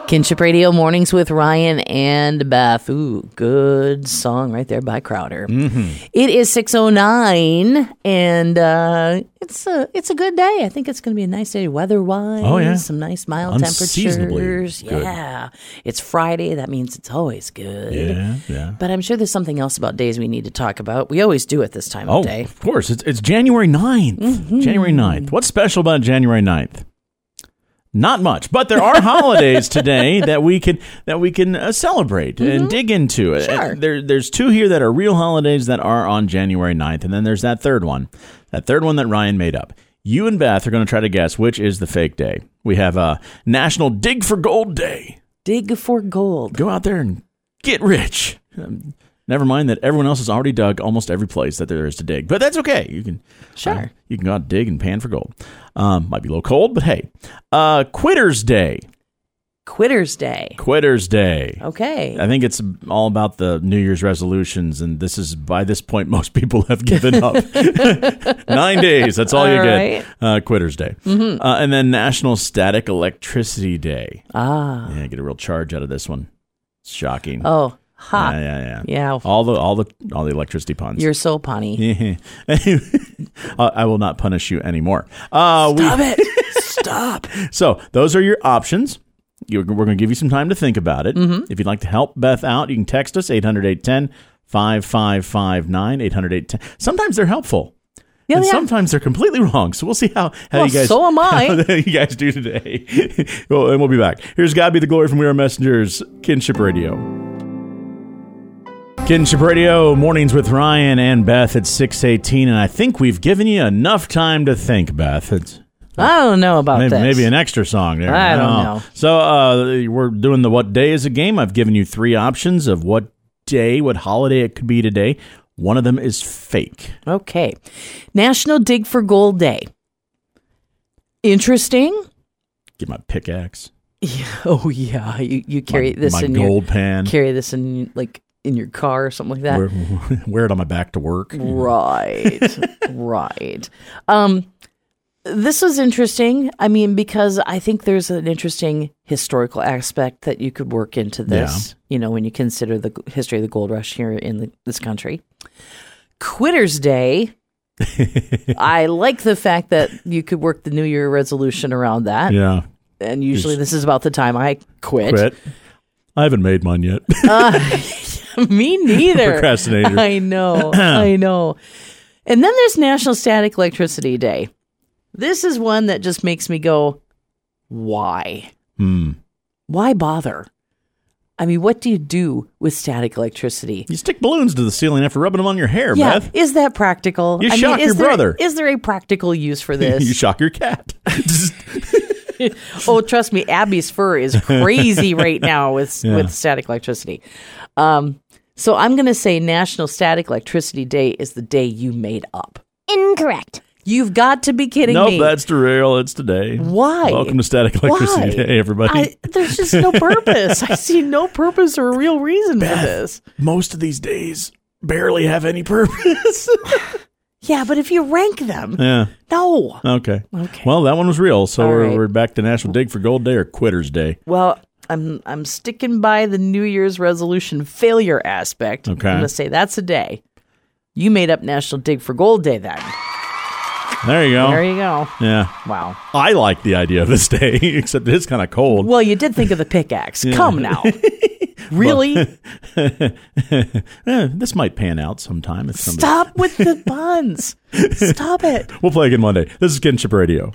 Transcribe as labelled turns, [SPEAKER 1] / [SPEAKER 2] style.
[SPEAKER 1] Kinship Radio Mornings with Ryan and Beth. Ooh, good song right there by Crowder.
[SPEAKER 2] Mm-hmm.
[SPEAKER 1] It is 6:09, and it's a good day. I think it's going to be a nice day weather-wise.
[SPEAKER 2] Oh, yeah.
[SPEAKER 1] Some nice mild temperatures.
[SPEAKER 2] Good.
[SPEAKER 1] Yeah. It's Friday. That means it's always good.
[SPEAKER 2] Yeah.
[SPEAKER 1] But I'm sure there's something else about days we need to talk about. We always do at this time of day.
[SPEAKER 2] Of course. It's January 9th.
[SPEAKER 1] Mm-hmm.
[SPEAKER 2] January 9th. What's special about January 9th? Not much, but there are holidays today that we can celebrate and dig into.
[SPEAKER 1] Sure.
[SPEAKER 2] There's two here that are real holidays that are on January 9th, and then there's that third one that Ryan made up. You and Beth are going to try to guess which is the fake day. We have a National Dig for Gold Day.
[SPEAKER 1] Dig for gold.
[SPEAKER 2] Go out there and get rich. Never mind that everyone else has already dug almost every place that there is to dig, but that's okay. You can you can go out and dig and pan for gold. Might be a little cold, but hey, Quitter's Day.
[SPEAKER 1] Quitter's Day.
[SPEAKER 2] Quitter's Day.
[SPEAKER 1] Okay.
[SPEAKER 2] I think it's all about the New Year's resolutions, and this is by this point most people have given up. 9 days. That's all you get. Quitter's Day, and then National Static Electricity Day. Yeah, get a real charge out of this one. It's shocking.
[SPEAKER 1] Oh. Ha.
[SPEAKER 2] Yeah. All the electricity puns.
[SPEAKER 1] You're so punny.
[SPEAKER 2] I will not punish you anymore.
[SPEAKER 1] Stop it. Stop.
[SPEAKER 2] So those are your options. We're going to give you some time to think about it. Mm-hmm. If you'd like to help Beth out, you can text us 800-810-5559, 800-810. Sometimes they're helpful. Yeah, and sometimes they're completely wrong. So we'll see how you guys.
[SPEAKER 1] So am I.
[SPEAKER 2] How you guys do today. Well, and we'll be back. Here's God Be the Glory from We Are Messengers, Kinship Radio. Kinship Radio, mornings with Ryan and Beth at 6:18, and I think we've given you enough time to think, Beth.
[SPEAKER 1] I don't know about this.
[SPEAKER 2] Maybe an extra song there.
[SPEAKER 1] I don't know.
[SPEAKER 2] So we're doing the What Day is a game. I've given you three options of what holiday it could be today. One of them is fake.
[SPEAKER 1] Okay. National Dig for Gold Day. Interesting.
[SPEAKER 2] Get my pickaxe.
[SPEAKER 1] Yeah. Oh, yeah. You carry this
[SPEAKER 2] my
[SPEAKER 1] in
[SPEAKER 2] gold pan.
[SPEAKER 1] Carry this in in your car or something like that.
[SPEAKER 2] Wear it on my back to work.
[SPEAKER 1] Right. Right. This was interesting. I mean, because I think there's an interesting historical aspect that you could work into this, when you consider the history of the gold rush here in this country. Quitter's Day. I like the fact that you could work the New Year resolution around that. Yeah. And usually this is about the time I quit.
[SPEAKER 2] I haven't made mine yet.
[SPEAKER 1] Me neither.
[SPEAKER 2] Procrastinator.
[SPEAKER 1] I know. And then there's National Static Electricity Day. This is one that just makes me go, why? Why bother? I mean, what do you do with static electricity?
[SPEAKER 2] You stick balloons to the ceiling after rubbing them on your hair, Beth.
[SPEAKER 1] Is that practical?
[SPEAKER 2] You shock your brother.
[SPEAKER 1] Is there a practical use for this?
[SPEAKER 2] You shock your cat.
[SPEAKER 1] Oh, trust me, Abby's fur is crazy right now with static electricity. So I'm going to say National Static Electricity Day is the day you made up.
[SPEAKER 3] Incorrect.
[SPEAKER 1] You've got to be kidding me.
[SPEAKER 2] Nope, that's too real. It's today.
[SPEAKER 1] Why?
[SPEAKER 2] Welcome to Static Electricity Day, everybody.
[SPEAKER 1] There's just no purpose. I see no purpose or real reason for this.
[SPEAKER 2] Most of these days barely have any purpose.
[SPEAKER 1] Yeah, but if you rank them.
[SPEAKER 2] Yeah.
[SPEAKER 1] No.
[SPEAKER 2] Okay. Well, that one was real. So we're back to National Dig for Gold Day or Quitter's Day.
[SPEAKER 1] Well, I'm sticking by the New Year's resolution failure aspect.
[SPEAKER 2] Okay.
[SPEAKER 1] I'm going to say that's a day. You made up National Dig for Gold Day then.
[SPEAKER 2] There you go.
[SPEAKER 1] Yeah. Wow.
[SPEAKER 2] I like the idea of this day, except it's kind of cold.
[SPEAKER 1] Well, you did think of the pickaxe. Yeah. Come now. Really?
[SPEAKER 2] This might pan out sometime.
[SPEAKER 1] Stop with the puns. Stop it.
[SPEAKER 2] We'll play again Monday. This is Kinship Radio.